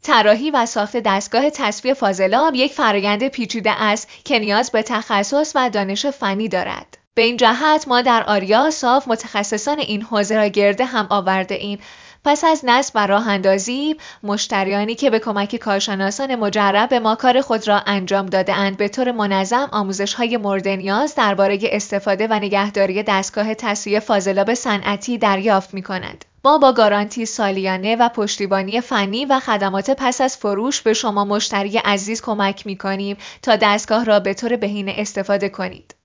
طراحی و ساخت دستگاه تصفیه فاضلاب یک فرآیند پیچیده است که نیاز به تخصص و دانش فنی دارد. به این جهت ما در آریا صاف متخصصان این حوزه را گرد هم آورده ایم. پس از نصب و راه اندازی، مشتریانی که به کمک کارشناسان مجرب به ما کار خود را انجام داده اند به طور منظم آموزش‌های مورد نیاز درباره استفاده و نگهداری دستگاه تصفیه فاضلاب صنعتی دریافت می‌کنند. ما با گارانتی سالیانه و پشتیبانی فنی و خدمات پس از فروش به شما مشتری عزیز کمک می‌کنیم تا دستگاه را به طور بهینه استفاده کنید.